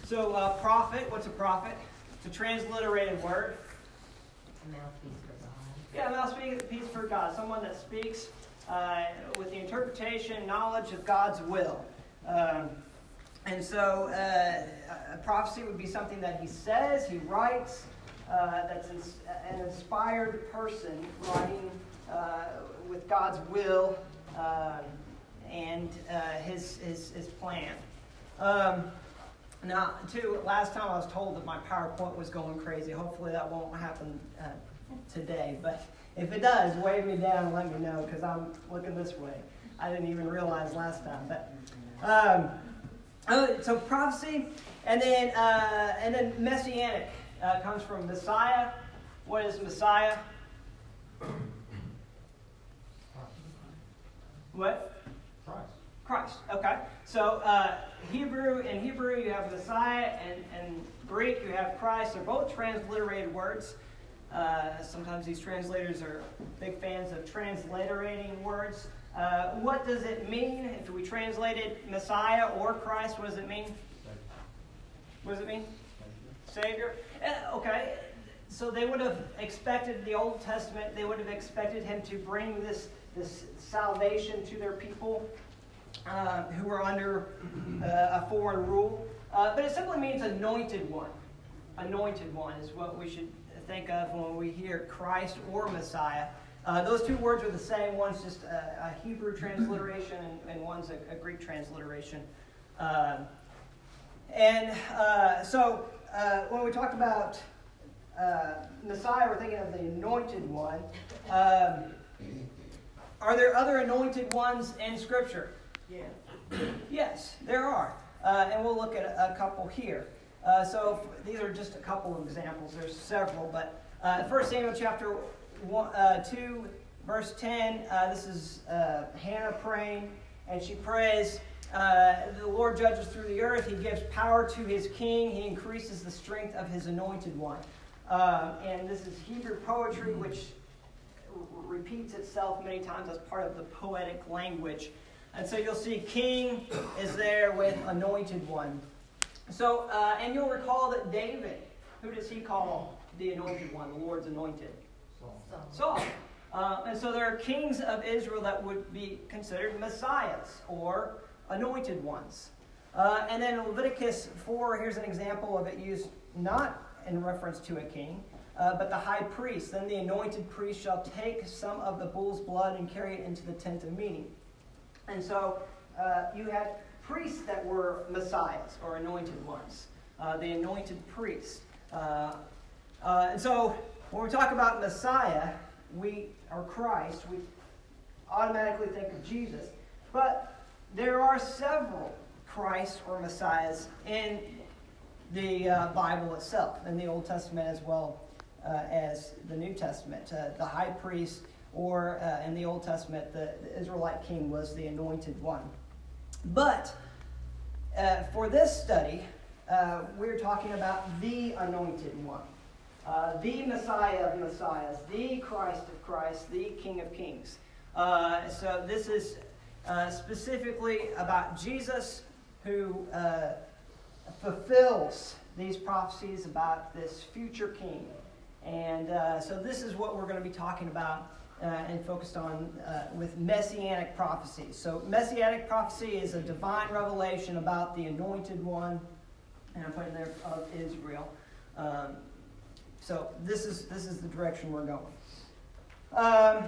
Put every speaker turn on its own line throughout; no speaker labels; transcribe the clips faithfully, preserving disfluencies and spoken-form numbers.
So, uh, prophet, what's a prophet? It's a transliterated word.
A mouthpiece for God.
Yeah, a mouthpiece for God. Someone that speaks uh, with the interpretation, knowledge of God's will. Um, and so, uh, a prophecy would be something that he says, he writes, uh, that's ins- an inspired person writing uh, with God's will uh, and uh, his, his, his plan. Um, now, too, last time I was told that my PowerPoint was going crazy. Hopefully that won't happen uh, today. But if it does, wave me down and let me know, because I'm looking this way. I didn't even realize last time. But um, oh, so prophecy, and then uh, and then messianic uh, comes from Messiah. What is Messiah? What?
Christ.
Christ. Okay. So uh, Hebrew in Hebrew you have Messiah, and and Greek you have Christ. They're both transliterated words. Uh, sometimes these translators are big fans of transliterating words. Uh, what does it mean if we translated Messiah or Christ? What does it mean? What does it mean? Savior. Uh, okay. So they would have expected the Old Testament. They would have expected him to bring this this salvation to their people uh, who were under uh, a foreign rule. Uh, but it simply means anointed one. Anointed one is what we should think of when we hear Christ or Messiah. Uh, those two words are the same. One's just a, a Hebrew transliteration, and, and one's a, a Greek transliteration. Uh, and uh, so uh, when we talk about uh, Messiah, we're thinking of the anointed one. Um, are there other anointed ones in Scripture?
Yeah.
Yes, there are. Uh, and we'll look at a, a couple here. Uh, so if, these are just a couple of examples. There's several, but uh, First Samuel chapter one, uh, two, verse ten. Uh, this is uh, Hannah praying, and she prays, uh, "The Lord judges through the earth. He gives power to his king. He increases the strength of his anointed one." Uh, and this is Hebrew poetry, which r- repeats itself many times as part of the poetic language. And so you'll see king is there with anointed one. So, uh, and you'll recall that David, who does he call the anointed one, the Lord's anointed?
Saul.
Saul. Uh, and so there are kings of Israel that would be considered messiahs or anointed ones. Uh, and then in Leviticus four, here's an example of it used not in reference to a king, uh, but the high priest. Then the anointed priest shall take some of the bull's blood and carry it into the tent of meeting. And so uh, you had priests that were messiahs or anointed ones, uh, the anointed priest. Uh, uh, and so when we talk about Messiah, we or Christ, we automatically think of Jesus. But there are several Christs or Messiahs in the uh, Bible itself, in the Old Testament as well uh, as the New Testament. Uh, the high priest, or uh, in the Old Testament, the, the Israelite king was the anointed one. But uh, for this study, uh, we're talking about the anointed one, uh, the Messiah of Messiahs, the Christ of Christ, the King of Kings. Uh, so this is uh, specifically about Jesus, who uh, fulfills these prophecies about this future king. And uh, so this is what we're going to be talking about Uh, and focused on uh, with messianic prophecy. So messianic prophecy is a divine revelation about the anointed one, and I'm putting there of Israel. Um, so this is this is the direction we're going. Um,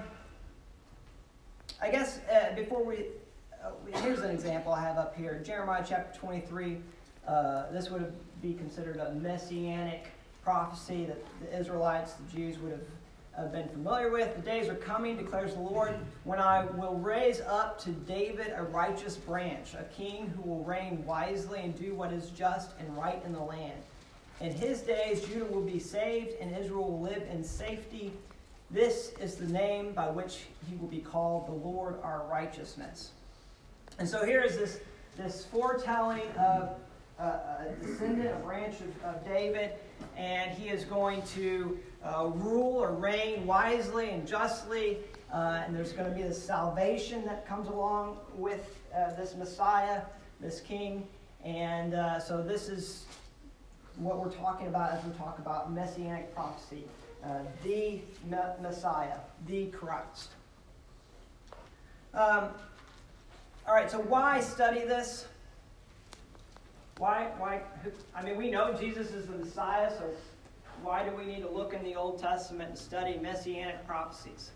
I guess uh, before we, uh, here's an example I have up here. Jeremiah chapter twenty-three. Uh, this would be considered a messianic prophecy that the Israelites, the Jews, would have Have been familiar with. The days are coming, declares the Lord, when I will raise up to David a righteous branch, a king who will reign wisely and do what is just and right in the land. In his days, Judah will be saved, and Israel will live in safety. This is the name by which he will be called, the Lord our righteousness. And so here is this, this foretelling of uh, a descendant, a branch of, of David, and he is going to uh, rule or reign wisely and justly, uh, and there's going to be this salvation that comes along with uh, this Messiah, this King, and uh, so this is what we're talking about as we talk about messianic prophecy, uh, the me- Messiah, the Christ. Um, all right, so why study this? Why? Why? I mean, we know Jesus is the Messiah, so why do we need to look in the Old Testament and study messianic prophecies?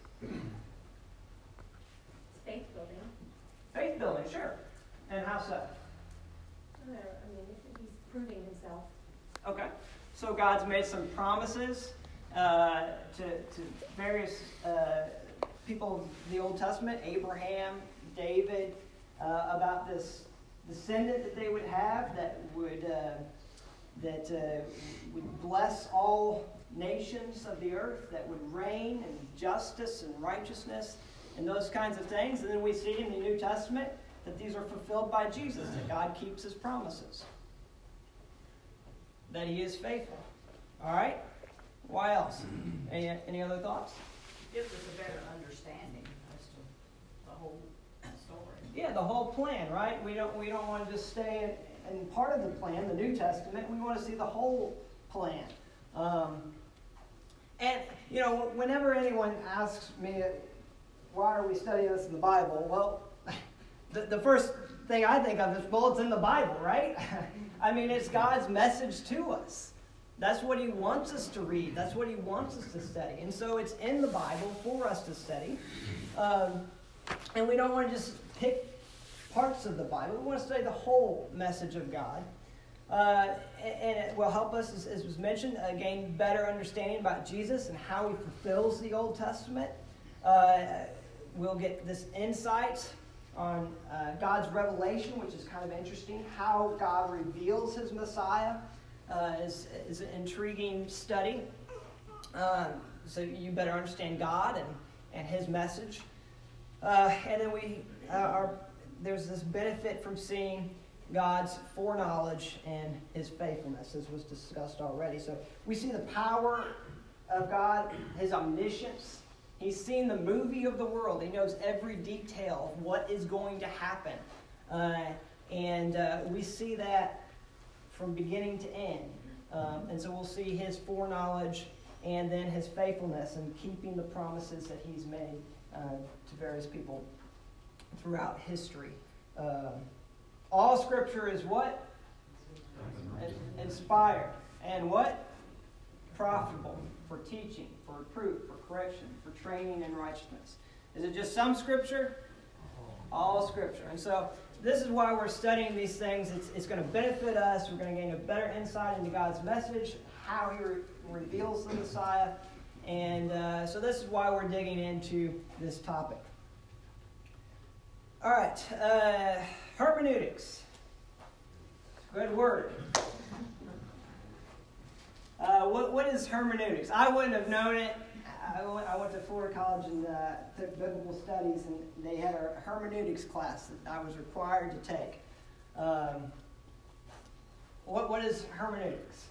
Faith building.
Faith building, sure. And how so?
I don't know, I mean, he's proving himself.
Okay. So God's made some promises uh, to, to various uh, people of the Old Testament, Abraham, David, uh, about this descendant that they would have that would uh, that uh, would bless all nations of the earth, that would reign in justice and righteousness and those kinds of things. And then we see in the New Testament that these are fulfilled by Jesus, that God keeps his promises, that he is faithful. All right? Why else? Any, any other thoughts?
Gives us a better understanding as to the whole story.
Yeah, the whole plan, right? We don't we don't want to just stay in, in part of the plan, the New Testament. We want to see the whole plan. Um, and, you know, whenever anyone asks me, why are we studying this in the Bible? Well, the, the first thing I think of is, well, it's in the Bible, right? I mean, it's God's message to us. That's what he wants us to read. That's what he wants us to study. And so it's in the Bible for us to study. Um, and we don't want to just pick parts of the Bible. We want to study the whole message of God. Uh, and it will help us, as, as was mentioned, uh, gain better understanding about Jesus and how he fulfills the Old Testament. Uh, we'll get this insight on uh, God's revelation, which is kind of interesting. How God reveals his Messiah uh, is, is an intriguing study. Um, so you better understand God and, and his message. Uh, and then we uh, are there's this benefit from seeing God's foreknowledge and his faithfulness, as was discussed already. So we see the power of God, his omniscience. He's seen the movie of the world. He knows every detail of what is going to happen. Uh, and uh, we see that from beginning to end. Um, and so we'll see his foreknowledge and then his faithfulness in keeping the promises that he's made uh, to various people throughout history. Um, all Scripture is what? Inspired. And what? Profitable for teaching, for reproof, for correction, for training in righteousness. Is it just some Scripture? All Scripture. And so this is why we're studying these things. It's, it's going to benefit us. We're going to gain a better insight into God's message, how he re- reveals the Messiah. And uh, so this is why we're digging into this topic. All right. Uh, hermeneutics. Good word. Uh, what, what is hermeneutics? I wouldn't have known it. I went, I went to Florida College and uh, took biblical studies, and they had a hermeneutics class that I was required to take. Um, what what is hermeneutics?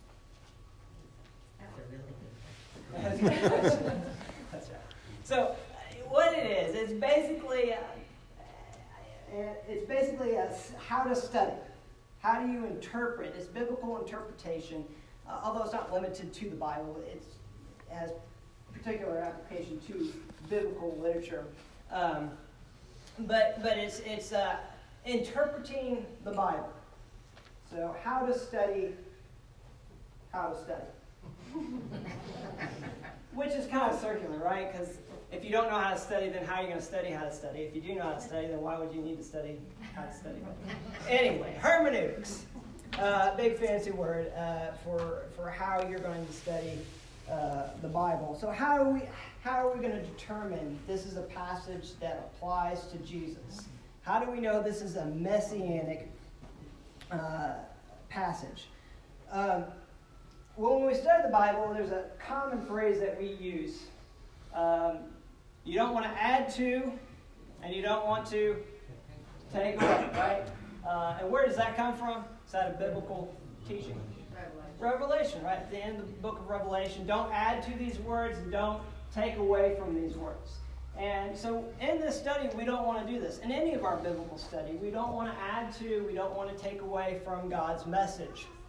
That's a really good question.
That's right. So, uh, what it is, it's basically uh, it's basically a, how to study. How do you interpret? It's biblical interpretation. Uh, although it's not limited to the Bible, it's, it has particular application to biblical literature. Um, but but it's it's uh, interpreting the Bible. So how to study, how to study. Which is kind of circular, right? Because if you don't know how to study, then how are you going to study how to study? If you do know how to study, then why would you need to study how to study? Anyway, hermeneutics. Uh, big fancy word uh, for for how you're going to study uh, the Bible. So how are we how are we going to determine this is a passage that applies to Jesus? How do we know this is a messianic uh, passage? Um, well, when we study the Bible, there's a common phrase that we use. Um, you don't want to add to, and you don't want to take away, right? Uh, and where does that come from? Is that a biblical teaching? Revelation. Revelation, right? At the end of the book of Revelation. Don't add to these words and don't take away from these words. And so in this study, we don't want to do this. In any of our biblical study, we don't want to add to, we don't want to take away from God's message.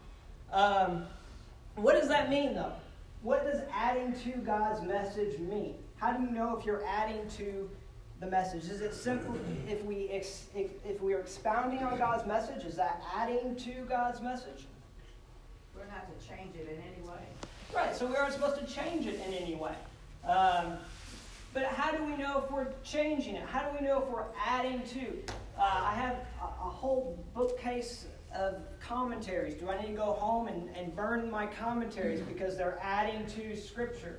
Um, what does that mean, though? What does adding to God's message mean? How do you know if you're adding to the message? Is it simple if we ex, if, if we are expounding on God's message? Is that adding to God's message?
We're not to change it in any way.
Right. So we aren't supposed to change it in any way. Um, but how do we know if we're changing it? How do we know if we're adding to? Uh, I have a, a whole bookcase of commentaries. Do I need to go home and, and burn my commentaries because they're adding to Scripture?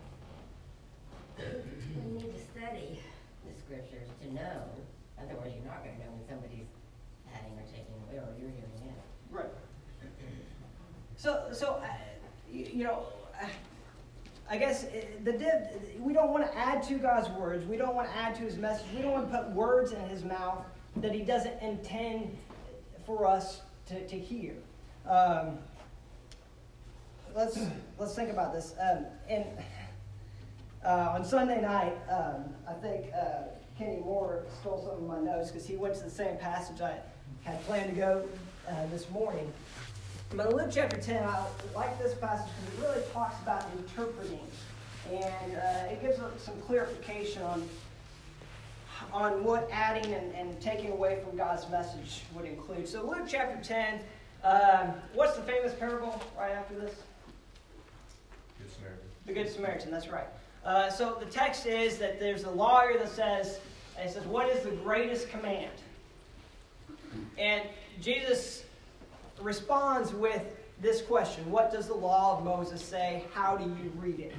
We need to study the scriptures to know. Otherwise, you're not going to know when somebody's adding or taking away, or you're hearing it.
Right. So, so uh, you, you know, uh, I guess uh, the div, we don't want to add to God's words. We don't want to add to His message. We don't want to put words in His mouth that He doesn't intend for us to, to hear. Um, let's let's think about this. Um, and uh, on Sunday night, um, I think uh, Kenny Moore stole some of my notes because he went to the same passage I had planned to go uh, this morning. But in Luke chapter ten, I like this passage because it really talks about interpreting, and uh, it gives us some clarification on on what adding and, and taking away from God's message would include. So Luke chapter ten, um, what's the famous parable right after this?
Good Samaritan.
The Good Samaritan, that's right. Uh, so the text is that there's a lawyer that says, and it says, what is the greatest command? And Jesus responds with this question: what does the law of Moses say? How do you read it?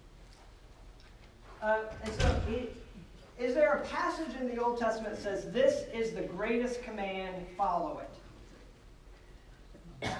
Uh, and so, he, is there a passage in the Old Testament that says this is the greatest command, follow it?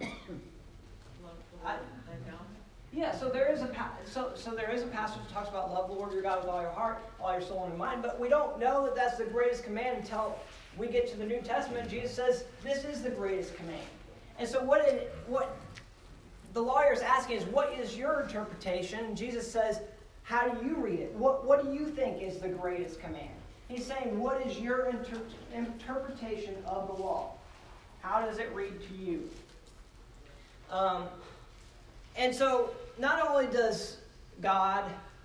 I, yeah, so there is a pa- so so there is a passage that talks about love the Lord your God with all your heart, all your soul, and your mind. But we don't know that that's the greatest command until we get to the New Testament. Jesus says this is the greatest command. And so what it, what the lawyer is asking is, what is your interpretation? Jesus says, how do you read it? What what do you think is the greatest command? He's saying, what is your inter- interpretation of the law? How does it read to you? Um, and so not only does God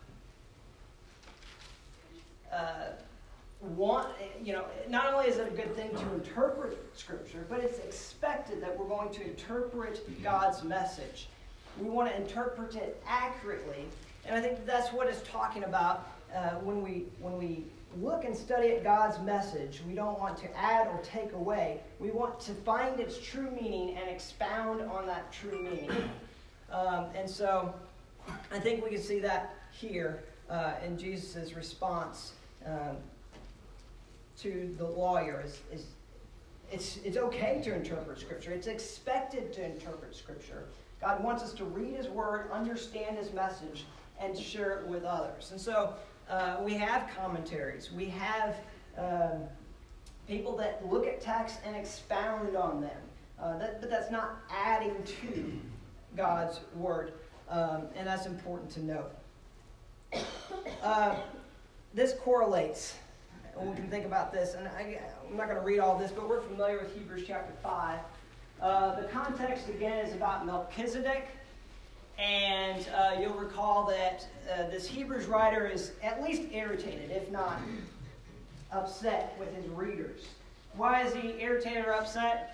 uh, want, you know, not only is it a good thing to interpret Scripture, but it's expected that we're going to interpret God's message. We want to interpret it accurately, and I think that's what it's talking about uh, when we when we look and study at God's message. We don't want to add or take away. We want to find its true meaning and expound on that true meaning. Um, and so, I think we can see that here uh, in Jesus' response um, to the lawyer. Is, is it's it's okay to interpret Scripture. It's expected to interpret Scripture. God wants us to read His Word, understand His message, and share it with others. And so uh, we have commentaries. We have um, people that look at texts and expound on them. Uh, that, but that's not adding to God's Word. Um, and that's important to note. Uh, this correlates. And we can think about this. And I, I'm not going to read all this, but we're familiar with Hebrews chapter five. Uh, the context, again, is about Melchizedek. And uh, you'll recall that uh, this Hebrews writer is at least irritated, if not upset with his readers. Why is he irritated or upset?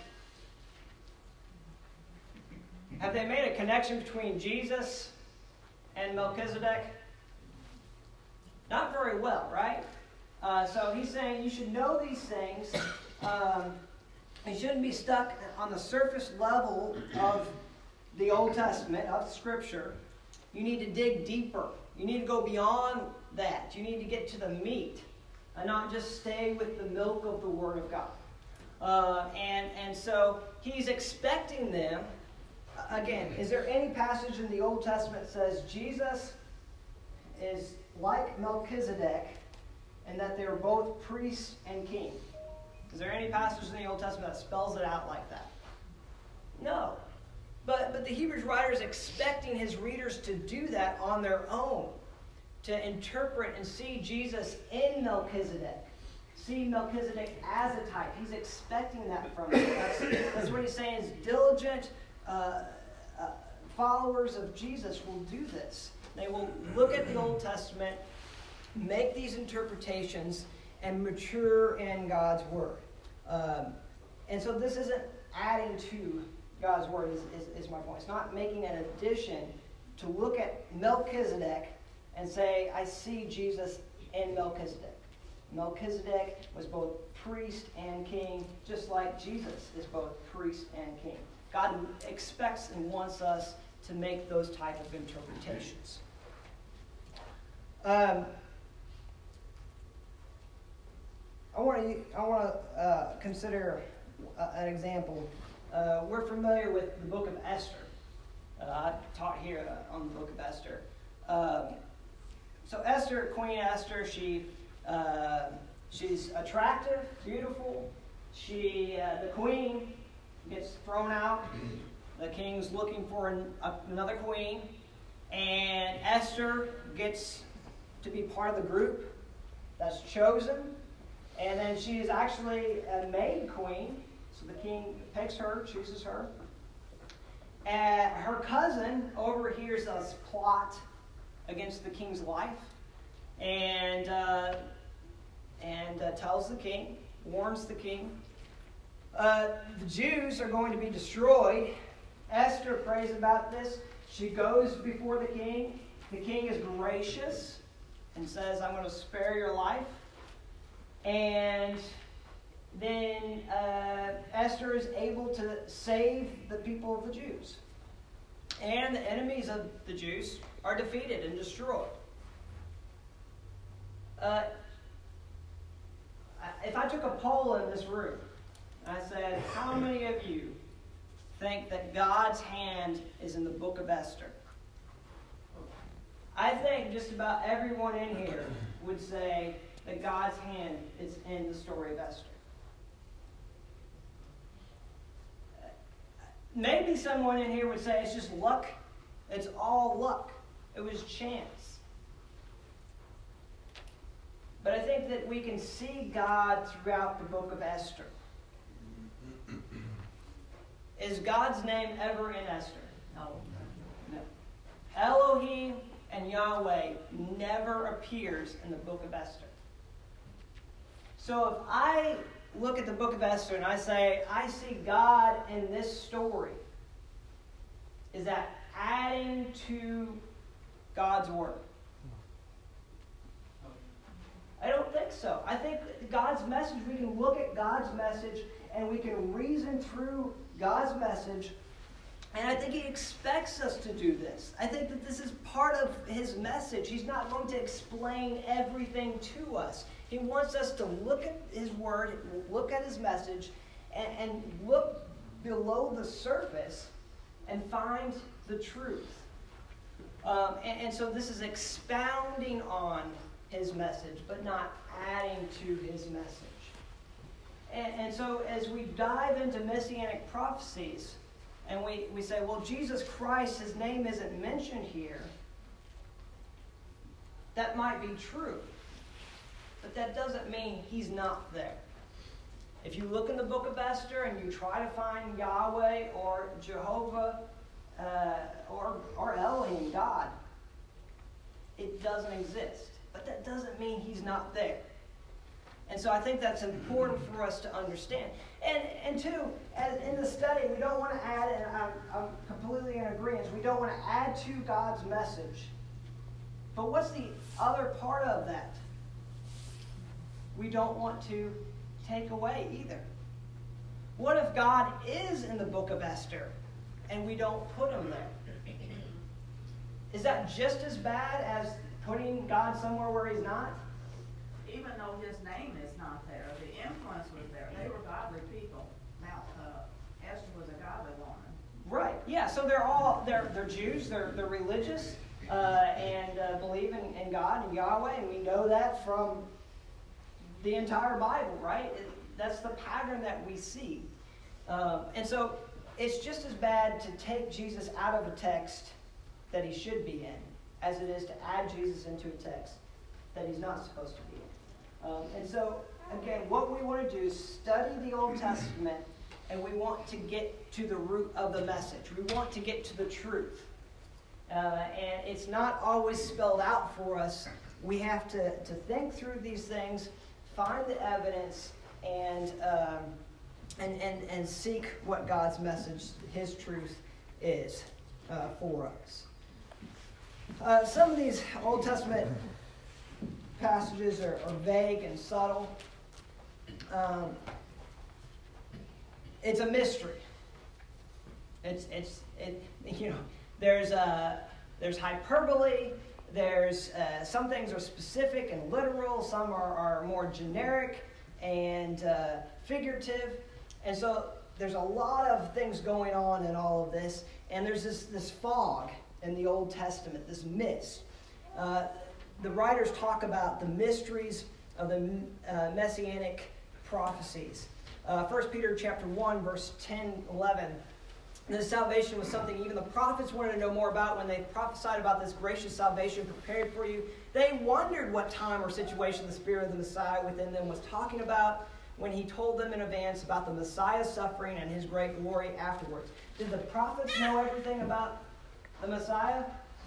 Have they made a connection between Jesus and Melchizedek? Not very well, right? Uh, so he's saying you should know these things. Um, you shouldn't be stuck on the surface level of the Old Testament, of Scripture. You need to dig deeper. You need to go beyond that. You need to get to the meat and not just stay with the milk of the Word of God. Uh, and, and so he's expecting them. Again, is there any passage in the Old Testament that says Jesus is like Melchizedek and that they're both priests and king? Is there any passage in the Old Testament that spells it out like that? No. But, but the Hebrews writer is expecting his readers to do that on their own, to interpret and see Jesus in Melchizedek, see Melchizedek as a type. He's expecting that from them. That's, that's what he's saying is diligent uh, uh, followers of Jesus will do this. They will look at the Old Testament, make these interpretations, and mature in God's Word. Um, and so this isn't adding to God's Word, is, is, is my point. It's not making an addition to look at Melchizedek and say, I see Jesus in Melchizedek. Melchizedek was both priest and king, just like Jesus is both priest and king. God expects and wants us to make those type of interpretations. Um, I want to I want to uh, consider uh, an example. Uh, we're familiar with the book of Esther. Uh, I taught here on the book of Esther. Um, so Esther, Queen Esther, she uh, she's attractive, beautiful. She uh, the queen gets thrown out. The king's looking for an, a, another queen, and Esther gets to be part of the group that's chosen. And then she is actually a maid queen, so the king picks her, chooses her. And her cousin overhears this plot against the king's life, and uh, and uh, tells the king, warns the king. Uh, the Jews are going to be destroyed. Esther prays about this. She goes before the king. The king is gracious and says, I'm going to spare your life. And then uh, Esther is able to save the people of the Jews. And the enemies of the Jews are defeated and destroyed. Uh, if I took a poll in this room, I said, how many of you think that God's hand is in the book of Esther? I think just about everyone in here would say that God's hand is in the story of Esther. Maybe someone in here would say it's just luck. It's all luck. It was chance. But I think that we can see God throughout the book of Esther. Is God's name ever in Esther?
No.
No. Elohim and Yahweh never appears in the book of Esther. So if I look at the book of Esther and I say, I see God in this story, is that adding to God's word? I don't think so. I think God's message, we can look at God's message and we can reason through God's message. And I think He expects us to do this. I think that this is part of His message. He's not going to explain everything to us. He wants us to look at His word, look at His message, and, and look below the surface and find the truth. Um, and, and so this is expounding on His message, but not adding to His message. And, and so as we dive into Messianic prophecies, and we, we say, well, Jesus Christ, His name isn't mentioned here, that might be true. But that doesn't mean He's not there. If you look in the book of Esther and you try to find Yahweh or Jehovah uh, or, or Elohim, God, it doesn't exist. But that doesn't mean He's not there. And so I think that's important for us to understand. And, and two, as in the study, we don't want to add, and I'm, I'm completely in agreement, we don't want to add to God's message. But what's the other part of that? We don't want to take away either. What if God is in the book of Esther and we don't put Him there? Is that just as bad as putting God somewhere where He's not?
Even though His name is not there, the influence was there. They were godly people. Now, uh, Esther was a godly woman.
Right. Yeah. So they're all they're they're Jews. They're they're religious uh, and uh, believe in, in God and Yahweh, and we know that from the entire Bible. Right. It, that's the pattern that we see. Um, and so it's just as bad to take Jesus out of a text that He should be in, as it is to add Jesus into a text that He's not supposed to be in. Um, and so, again, what we want to do is study the Old Testament and we want to get to the root of the message. We want to get to the truth. Uh, and it's not always spelled out for us. We have to, to think through these things, find the evidence, and, um, and, and, and seek what God's message, His truth, is uh, for us. Uh, some of these Old Testament passages are, are vague and subtle. Um, it's a mystery. It's it's it you know there's uh there's hyperbole. There's uh, some things are specific and literal. Some are, are more generic and uh, figurative. And so there's a lot of things going on in all of this. And there's this this fog in the Old Testament, this mist. Uh, the writers talk about the mysteries of the uh, messianic prophecies. Uh, First Peter chapter one, verse ten, eleven. This salvation was something even the prophets wanted to know more about when they prophesied about this gracious salvation prepared for you. They wondered what time or situation the Spirit of the Messiah within them was talking about when He told them in advance about the Messiah's suffering and His great glory afterwards. Did the prophets know everything about the Messiah?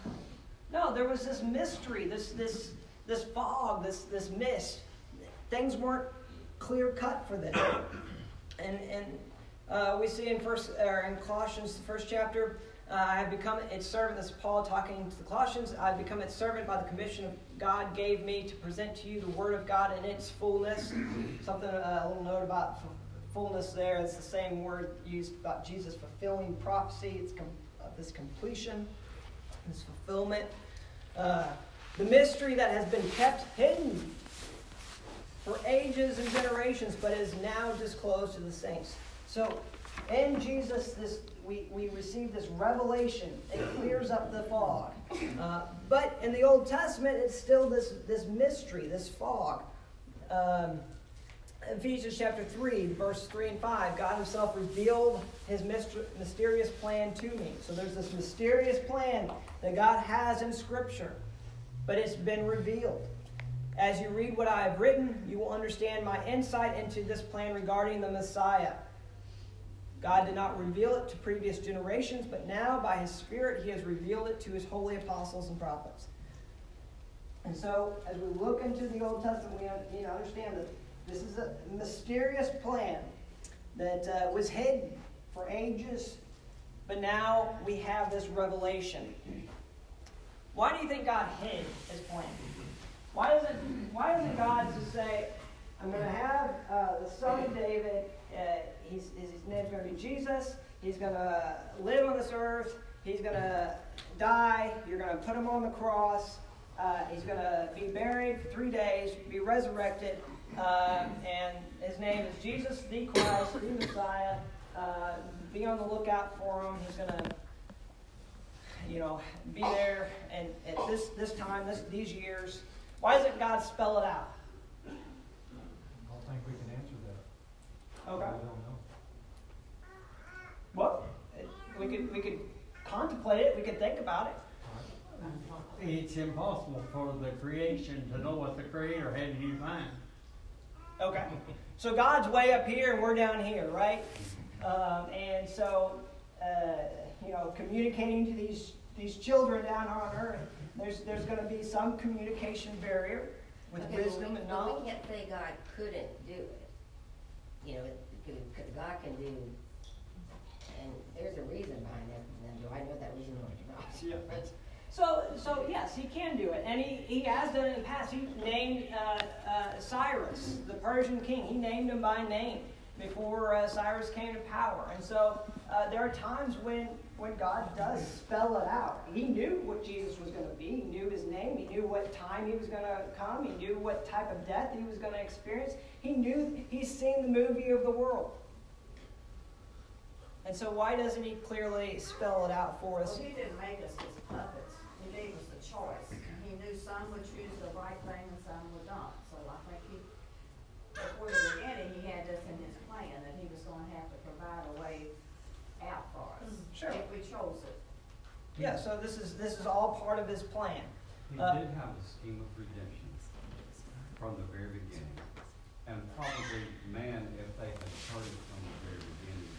No, there was this mystery, this this this fog, this this mist. Things weren't clear cut for them, and and uh, we see in first or in Colossians, the first chapter, uh, I have become its servant. This is Paul talking to the Colossians. I have become its servant by the commission of God gave me to present to you the Word of God in its fullness. Something uh, a little note about fullness there. It's the same word used about Jesus fulfilling prophecy. It's com- uh, this completion, this fulfillment. Uh, the mystery that has been kept hidden for ages and generations, but is now disclosed to the saints. So, in Jesus, this we, we receive this revelation. It clears up the fog. Uh, but in the Old Testament, it's still this, this mystery, this fog. Um, Ephesians chapter three, verse three and five, God Himself revealed His myster- mysterious plan to me. So there's this mysterious plan that God has in Scripture, but it's been revealed. As you read what I have written, you will understand my insight into this plan regarding the Messiah. God did not reveal it to previous generations, but now by His Spirit He has revealed it to His holy apostles and prophets. And so, as we look into the Old Testament, we need to understand that this is a mysterious plan that uh, was hidden for ages, but now we have this revelation. Why do you think God hid His plan? Why doesn't Why doesn't God just say, "I'm going to have uh, the son of David. Uh, he's, his name's going to be Jesus. He's going to live on this earth. He's going to die. You're going to put him on the cross. Uh, he's going to be buried for three days, be resurrected, uh, and his name is Jesus, the Christ, the Messiah. Uh, be on the lookout for him. He's going to, you know, be there and at this this time, this these years." Why doesn't God spell it out?
I don't think we can answer that.
Okay.
We don't know.
Well, we could we could contemplate it. We could think about it.
It's impossible for the creation to know what the Creator had in mind.
Okay. So God's way up here and we're down here, right? Um, and so, uh, you know, communicating to these these children down on earth, there's there's going to be some communication barrier with
Okay,
wisdom
well,
and
we, well,
knowledge.
we can't say God couldn't do it. You know, it, it, could- God can do, and there's a reason behind that. Now, do I know what that reason or not?
Yeah. So, so yes, he can do it, and he, he has done it in the past. He named uh, uh, Cyrus, the Persian king. He named him by name before uh, Cyrus came to power. And so uh, there are times when when God does spell it out. He knew what Jesus was going to be. He knew his name. He knew what time he was going to come. He knew what type of death he was going to experience. He knew he's seen the movie of the world. And so why doesn't he clearly spell it out for us?
Well, He didn't make us his puppets. He gave us a choice. He knew some would choose the right thing and some would not. So I think he, before the beginning, he had this in his plan that he was going to have to provide a way out for us.
Sure.
If we chose it.
Yeah, so this is this is all part of his plan.
He
Uh,
did have a scheme of redemption from the very beginning. And probably man, if they had started from the very beginning,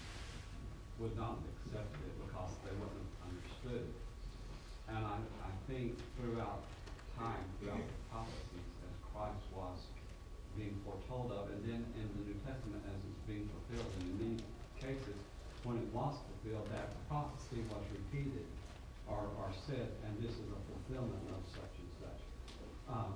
would not have accepted it because they wouldn't have understood it. And I, I think throughout time, throughout the prophecies, as Christ was being foretold of, and then in the New Testament as it's being fulfilled, and in many cases, when it was fulfilled, that prophecy was repeated or, or said, and this is a fulfillment of such and such. Um,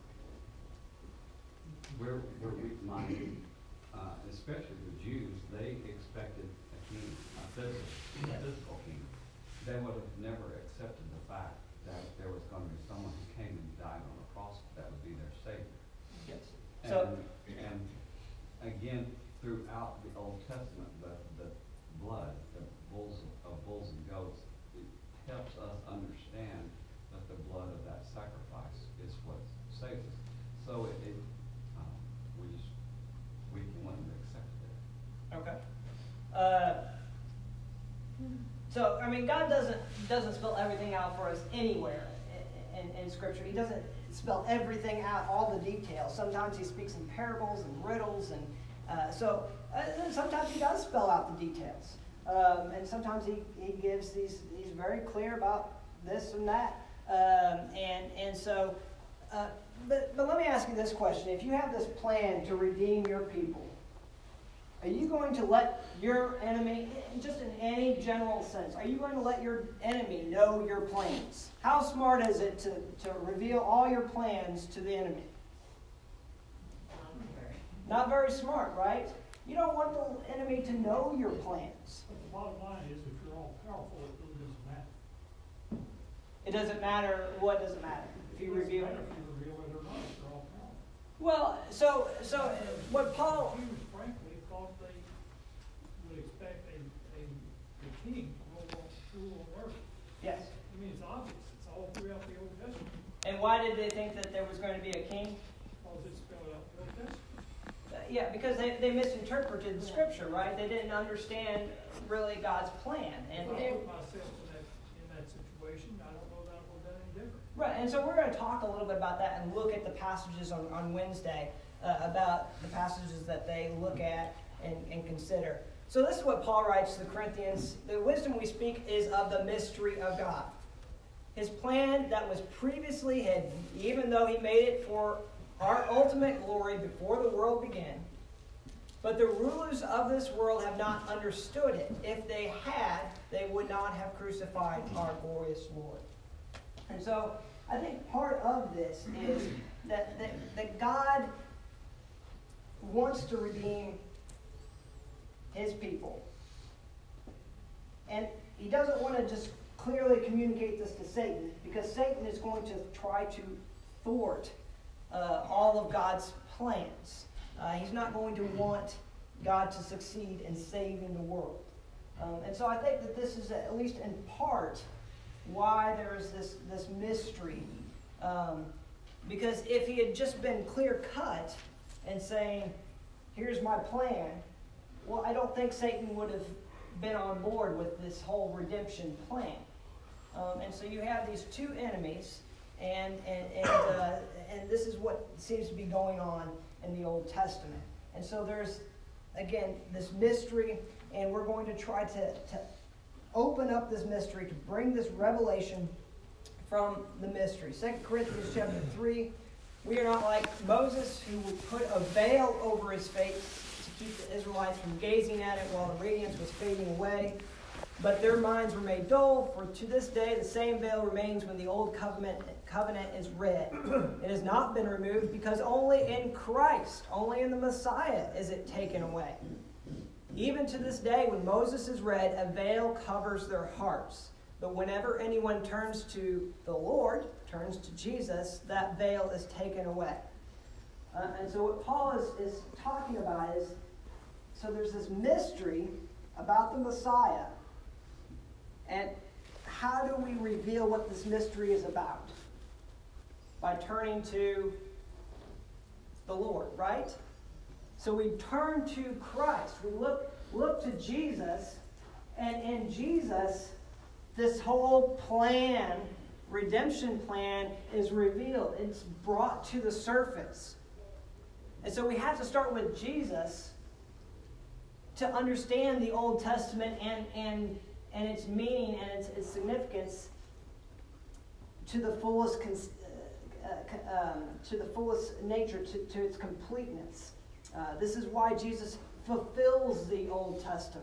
we're, we're weak-minded, uh, especially the Jews. They expected a king, a physical, a physical king. They would have never accepted the fact that there was going to be someone who came and died on the cross that would be their Savior.
Yes.
And,
So,
and again, throughout the Old Testament, the, the blood, the bulls of bulls and goats, it helps us understand that the blood of that sacrifice is what saves us. So it, it um, we just we wouldn't have accepted it.
okay. Uh, so, I mean, God doesn't doesn't spell everything out for us anywhere in, in, in Scripture. He doesn't spell everything out, all the details. Sometimes he speaks in parables and riddles, and uh, so uh, sometimes he does spell out the details. Um, and sometimes he, he gives these, he's very clear about this and that. Um, and, and so, uh, but, but let me ask you this question. If you have this plan to redeem your people, are you going to let your enemy, just in any general sense, are you going to let your enemy know your plans? How smart is it to, to reveal all your plans to the enemy? Not very smart, right? You don't want the enemy to know your plans.
But the bottom line is, if you're all powerful, it really doesn't matter.
It doesn't matter. What doesn't matter? If you
It doesn't
reveal
matter
it.
if you reveal it or not, if you're all powerful.
Well, so so what Paul?
The Jews, frankly, thought they would expect a, a, a king to rule on, rule on earth.
Yes.
I mean, it's obvious. It's all throughout the Old Testament.
And why did they think that there was going to be a king?
Because it's spelled out in the Old Testament.
Uh, yeah, because they, they misinterpreted the scripture, right? They didn't understand really God's plan. And
If I
they,
put myself in that, in that situation, I don't know that I would have done any different.
right, and so we're going to talk a little bit about that and look at the passages on, on Wednesday uh, about the passages that they look at and, and consider. So this is what Paul writes to the Corinthians. The wisdom we speak is of the mystery of God. His plan that was previously hidden, even though he made it for our ultimate glory before the world began. But the rulers of this world have not understood it. If they had, they would not have crucified our glorious Lord. And so I think part of this is that, that, that God wants to redeem his people. And he doesn't want to just clearly communicate this to Satan, because Satan is going to try to thwart uh, all of God's plans. Uh, he's not going to want God to succeed in saving the world. Um, and so I think that this is at least in part why there is this, this mystery. Um, because if he had just been clear-cut and saying, here's my plan, well, I don't think Satan would have been on board with this whole redemption plan. Um, and so you have these two enemies, and and and, uh, and this is what seems to be going on in the Old Testament. And so there's, again, this mystery, and we're going to try to, to open up this mystery, to bring this revelation from the mystery. Second Corinthians chapter three, we are not like Moses, who would put a veil over his face to keep the Israelites from gazing at it while the radiance was fading away. But their minds were made dull, for to this day the same veil remains when the old covenant, covenant is read. It has not been removed, because only in Christ, only in the Messiah, is it taken away. Even to this day, when Moses is read, a veil covers their hearts. But whenever anyone turns to the Lord, turns to Jesus, that veil is taken away. Uh, and so what Paul is, is talking about is, so there's this mystery about the Messiah. And how do we reveal what this mystery is about? By turning to the Lord, right? So we turn to Christ. We look, look to Jesus. And in Jesus, this whole plan, redemption plan, is revealed. It's brought to the surface. And so we have to start with Jesus to understand the Old Testament and and and its meaning and its, its significance to the fullest cons- uh, uh, um, to the fullest nature, to, to its completeness. Uh, this is why Jesus fulfills the Old Testament.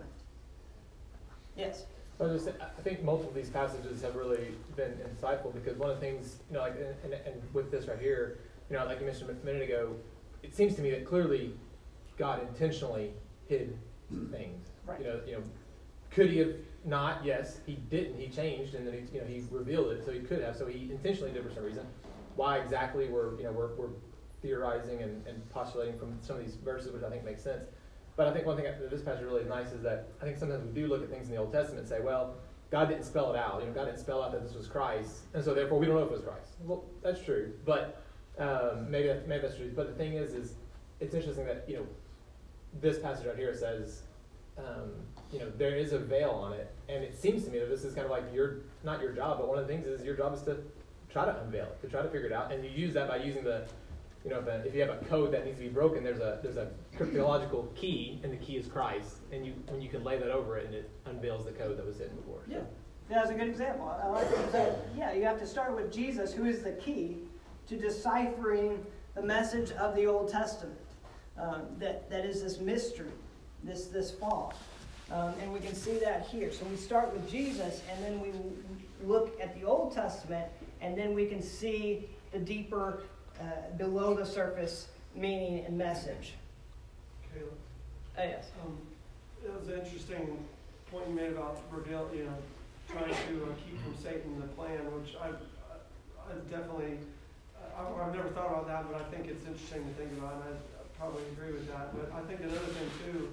Yes.
I was just saying, I think multiple of these passages have really been insightful because one of the things, you know, like, and, and, and with this right here, you know, like you mentioned a minute ago, it seems to me that clearly God intentionally hid things.
Right.
You know, you know, could he have not? Yes, he didn't. He changed, and then he, you know, he revealed it, so he could have. So he intentionally did for some reason. Why exactly? We're, you know, we're, we're theorizing and, and postulating from some of these verses, which I think makes sense. But I think one thing that this passage really is nice is that I think sometimes we do look at things in the Old Testament and say, well, God didn't spell it out. You know, God didn't spell out that this was Christ, and so therefore we don't know if it was Christ. Well, that's true, but um, maybe that, maybe that's true. But the thing is, is it's interesting that, you know, this passage right here says, um, you know, there is a veil on it, and it seems to me that this is kind of like your, not your job, but one of the things is your job is to try to unveil it, to try to figure it out, and you use that by using the, you know, if, a, if you have a code that needs to be broken, there's a there's a cryptological key, and the key is Christ, and you when you can lay that over it, and it unveils the code that was hidden before. So.
Yeah, that's a good example. I like what you said. Yeah, you have to start with Jesus, who is the key to deciphering the message of the Old Testament. Um, that that is this mystery, this this fall, um, and we can see that here. So we start with Jesus, and then we look at the Old Testament, and then we can see the deeper, uh, below the surface meaning and message.
Caleb.
Uh, yes.
Um, it was an interesting point you made about reveal, you know, trying to uh, keep from Satan the plan, which I, I, I definitely, I, I've never thought about that, but I think it's interesting to think about, and I, I probably agree with that. But I think another thing too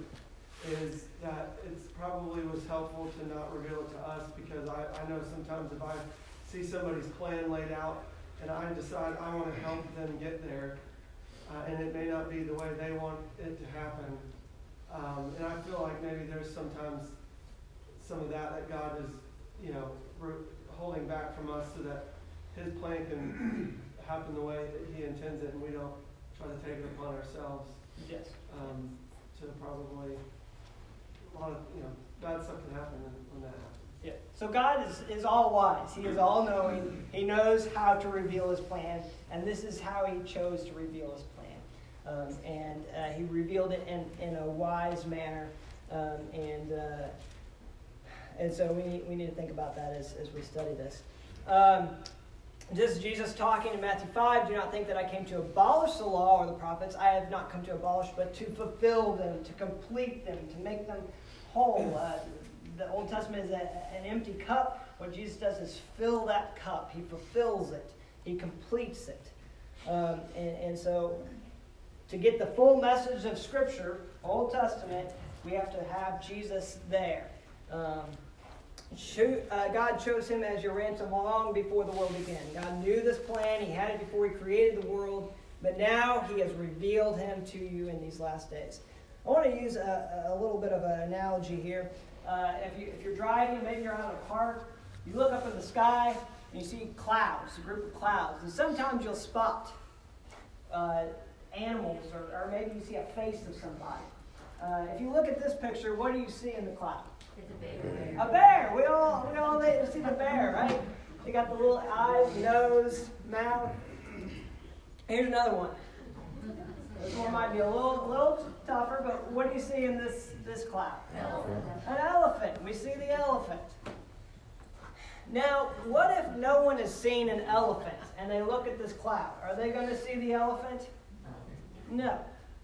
is that it probably was helpful to not reveal it to us, because I, I know sometimes if I see somebody's plan laid out and I decide I want to help them get there, uh, and it may not be the way they want it to happen. Um, and I feel like maybe there's sometimes some of that that God is, you know, re- holding back from us so that His plan can happen the way that He intends it, and we don't try to take it upon ourselves.
Yes.
Um, to probably a lot of, you know, bad stuff can happen when that happens.
Yeah. So God is, is all wise. He is all knowing. He knows how to reveal His plan, and this is how He chose to reveal His plan. Um, and uh, He revealed it in, in a wise manner, um, and uh, and so we need, we need to think about that as, as we study this. Um, This is Jesus talking in Matthew five. Do not think that I came to abolish the law or the prophets. I have not come to abolish, but to fulfill them, to complete them, to make them whole. Uh, the Old Testament is a, an empty cup. What Jesus does is fill that cup. He fulfills it. He completes it. Um, and, and so to get the full message of Scripture, Old Testament, we have to have Jesus there. Um, Uh, God chose him as your ransom long before the world began. God knew this plan. He had it before He created the world. But now He has revealed Him to you in these last days. I want to use a, a little bit of an analogy here. Uh, if, you, if you're driving, maybe you're out in a park, you look up in the sky and you see clouds, a group of clouds. And sometimes you'll spot uh, animals, or, or maybe you see a face of somebody. Uh, if you look at this picture, what do you see in the cloud?
It's a bear.
A bear. We all we all see the bear, right? They got the little eyes, nose, mouth. Here's another one. This one might be a little little tougher, but what do you see in this this cloud?
Elephant.
An elephant. We see the elephant. Now, what if no one has seen an elephant and they look at this cloud? Are they going to see the elephant? No.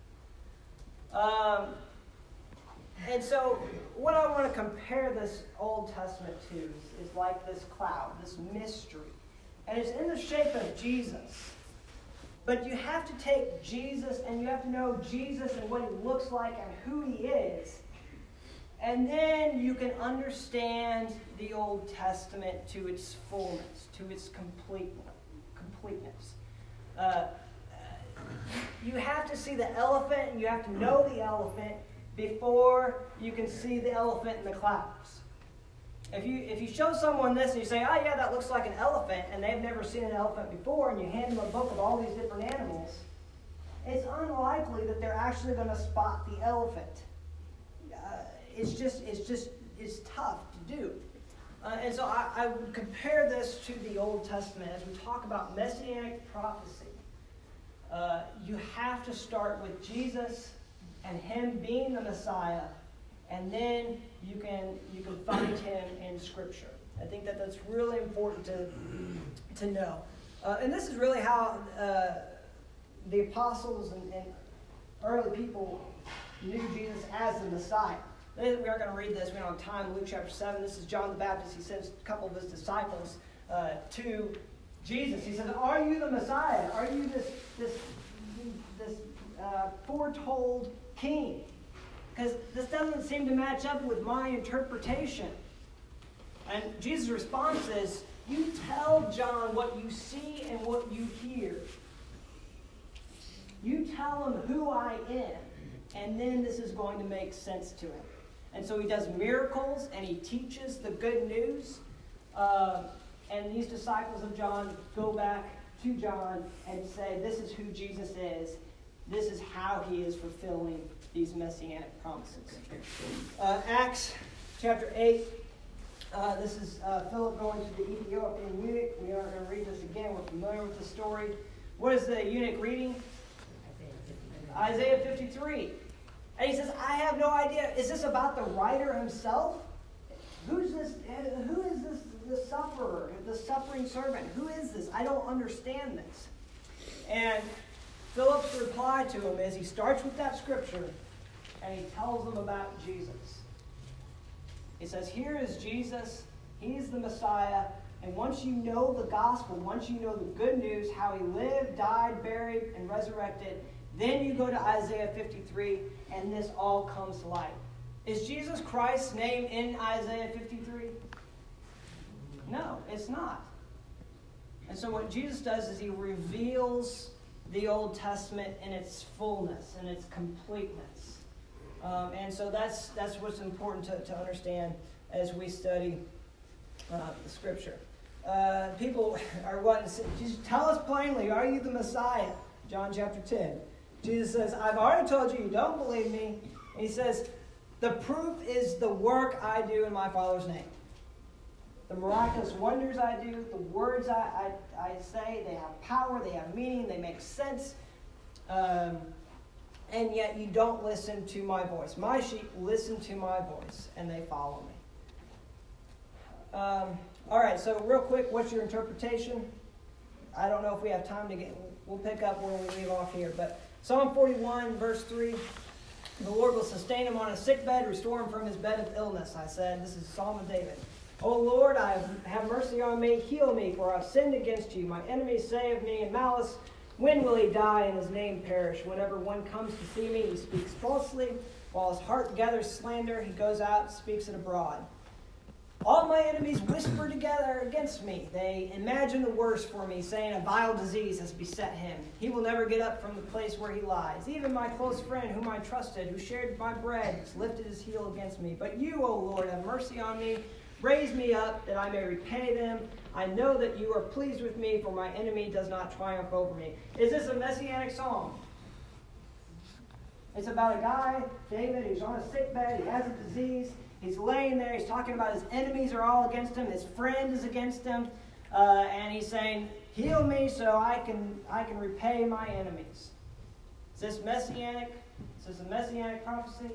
Um. And so what I want to compare this Old Testament to is, is like this cloud, this mystery. And it's in the shape of Jesus. But you have to take Jesus, and you have to know Jesus and what He looks like and who He is. And then you can understand the Old Testament to its fullness, to its complete, completeness. Uh, you have to see the elephant, and you have to know the elephant before you can see the elephant in the clouds. If you if you show someone this and you say, oh yeah, that looks like an elephant, and they've never seen an elephant before, and you hand them a book of all these different animals, it's unlikely that they're actually going to spot the elephant. Uh, it's just, it's just, it's tough to do. Uh, and so I, I would compare this to the Old Testament as we talk about messianic prophecy. Uh, you have to start with Jesus and him being the Messiah, and then you can you can find him in Scripture. I think that that's really important to to know. Uh, and this is really how uh, the apostles and, and early people knew Jesus as the Messiah. We aren't going to read this. We don't have time. Luke chapter seven. This is John the Baptist. He sends a couple of his disciples uh, to Jesus. He says, "Are you the Messiah? Are you this this this uh, foretold king? Because this doesn't seem to match up with my interpretation." And Jesus' response is, "You tell John what you see and what you hear. You tell him who I am, and then this is going to make sense to him." And so he does miracles, and he teaches the good news. Uh, and these disciples of John go back to John and say, this is who Jesus is. This is how he is fulfilling these messianic promises. Uh, Acts chapter eight. Uh, this is uh, Philip going to the Ethiopian eunuch. We aren't going to read this again. We're familiar with the story. What is the eunuch reading? Isaiah fifty-three. And he says, I have no idea. Is this about the writer himself? Who's this? Who is this? The sufferer, the suffering servant. Who is this? I don't understand this. And Philip's reply to him is he starts with that scripture and he tells them about Jesus. He says, here is Jesus. He's the Messiah. And once you know the gospel, once you know the good news, how he lived, died, buried, and resurrected, then you go to Isaiah fifty-three, and this all comes to light. Is Jesus Christ's name in Isaiah fifty-three? No, it's not. And so what Jesus does is he reveals the Old Testament in its fullness, in its completeness. Um, and so that's that's what's important to, to understand as we study uh, the Scripture. Uh, people are wanting to say, just tell us plainly, are you the Messiah? John chapter ten. Jesus says, I've already told you, you don't believe me. And he says, the proof is the work I do in my Father's name. The miraculous wonders I do, the words I, I, I say, they have power, they have meaning, they make sense. Um, and yet you don't listen to my voice. My sheep listen to my voice, and they follow me. Um, all right, so real quick, what's your interpretation? I don't know if we have time to get, we'll pick up where we leave off here. But Psalm forty-one, verse three, the Lord will sustain him on a sick bed, restore him from his bed of illness. I said, this is Psalm of David. O Lord, I have, have mercy on me, heal me, for I have sinned against you. My enemies say of me in malice, when will he die and his name perish? Whenever one comes to see me, he speaks falsely. While his heart gathers slander, he goes out and speaks it abroad. All my enemies whisper together against me. They imagine the worst for me, saying a vile disease has beset him. He will never get up from the place where he lies. Even my close friend, whom I trusted, who shared my bread, has lifted his heel against me. But you, O Lord, have mercy on me. Raise me up, that I may repay them. I know that you are pleased with me, for my enemy does not triumph over me. Is this a messianic psalm? It's about a guy, David, who's on a sick bed. He has a disease. He's laying there. He's talking about his enemies are all against him. His friend is against him. Uh, and he's saying, heal me so I can, I can repay my enemies. Is this messianic? Is this a messianic prophecy?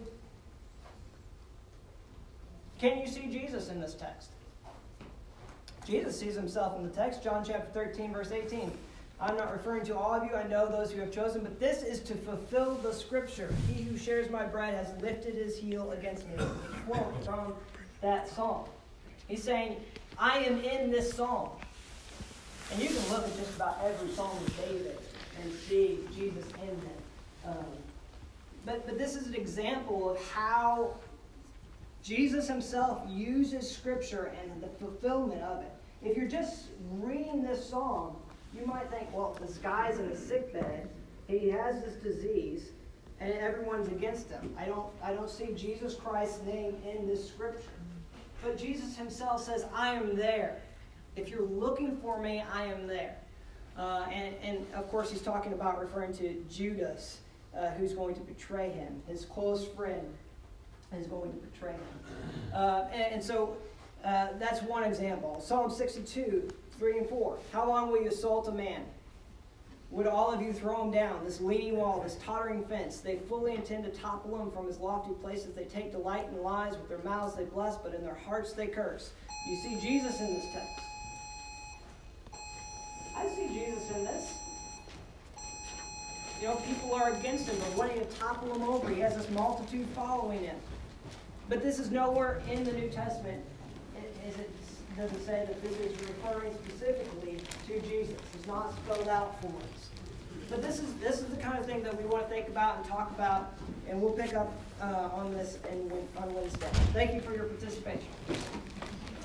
Can you see Jesus in this text? Jesus sees himself in the text. John chapter thirteen, verse eighteen. I'm not referring to all of you. I know those who have chosen, but this is to fulfill the scripture. He who shares my bread has lifted his heel against me. Quote from that psalm. He's saying, I am in this psalm. And you can look at just about every psalm of David and see Jesus in them. Um, but, but this is an example of how Jesus himself uses Scripture and the fulfillment of it. If you're just reading this psalm, you might think, well, this guy's in a sick bed, he has this disease, and everyone's against him. I don't, I don't see Jesus Christ's name in this Scripture. But Jesus himself says, I am there. If you're looking for me, I am there. Uh, and, and, of course, he's talking about referring to Judas, uh, who's going to betray him, his close friend. is going to betray him. Uh, and, and so uh, that's one example. Psalm sixty-two, three and four. How long will you assault a man? Would all of you throw him down, this leaning wall, this tottering fence? They fully intend to topple him from his lofty places. They take delight in lies. With their mouths they bless, but in their hearts they curse. You see Jesus in this text. I see Jesus in this. You know, people are against him, but wanting to topple him over. He has this multitude following him. But this is nowhere in the New Testament. It, is it doesn't say that this is referring specifically to Jesus. It's not spelled out for us. But this is this is the kind of thing that we want to think about and talk about, and we'll pick up uh, on this in, on Wednesday. Thank you for your participation.